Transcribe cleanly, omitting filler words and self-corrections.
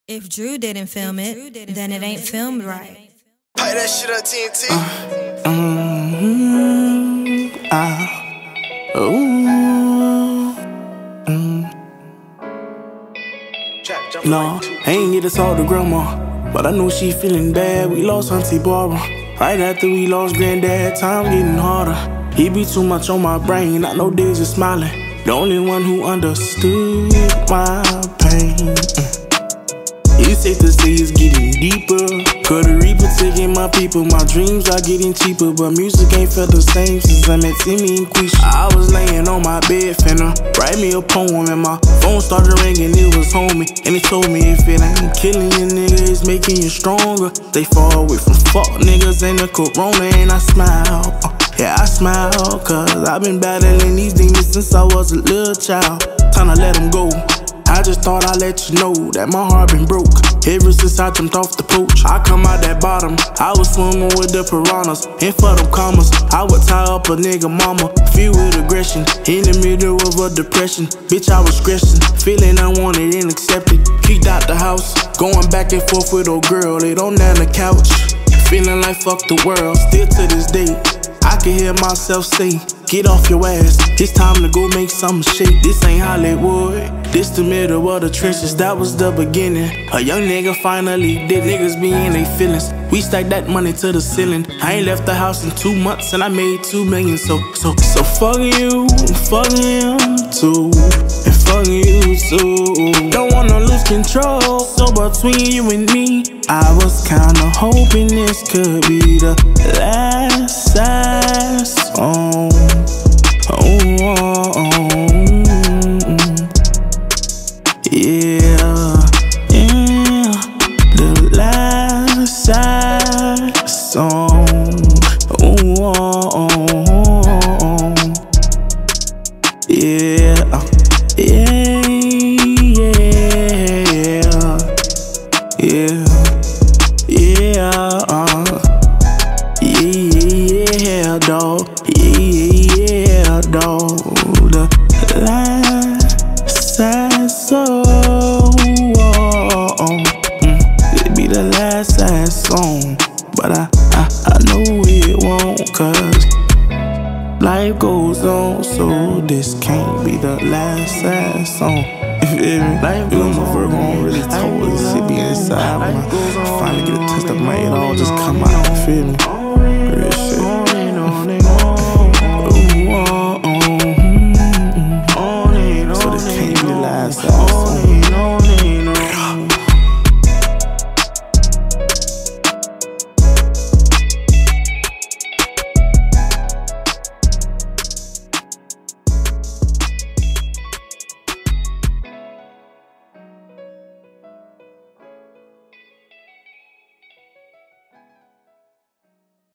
If Drew didn't film it, then it ain't filmed right. Pipe that shit up, TNT. No, I ain't get to talk to grandma, but I know she feeling bad. We lost Auntie Barbara right after we lost granddad. Time getting harder. He be too much on my brain. I know days are smiling. The only one who understood my pain. It's safe to say it's getting deeper. Cause the Reaper taking my people. My dreams are getting cheaper, but music ain't felt the same since I met Timmy and Quisha. I was laying on my bed finna write me a poem, and my phone started ringing. It was homie, and it told me if it ain't killing you, nigga, it's making you stronger. They far away from fuck niggas and the corona, and I smile. Yeah, I smile, cause I've been battling these demons since I was a little child. Time to let them go. I just thought I'd let you know that my heart been broke ever since I jumped off the porch. I come out that bottom, I was swimming with the piranhas. And for them commas, I would tie up a nigga mama, filled with aggression, in the middle of a depression. Bitch, I was stressing, feeling unwanted and accepted. Kicked out the house, going back and forth with old girl, laid on down the couch, feeling like fuck the world. Still to this day, I can hear myself say, get off your ass, it's time to go make something shake. This ain't Hollywood, this the middle of the trenches. That was the beginning. A young nigga finally did. Niggas be in they feelings. We stacked that money to the ceiling. I ain't left the house in 2 months and I made 2 million. So fuck you, fuck him too, and fuck you too. Don't wanna lose control. So between you and me, I was kinda hoping this could be the last sad song. The last sad song. Dog. Yeah, dog. The last sad song. It'd be the last sad song, but I know it won't, cause life goes on, so this can't be the last sad song. You feel me? Life goes on. My Virgo on really told this shit be inside. When I finally get a test of my head, all just come out. You feel me?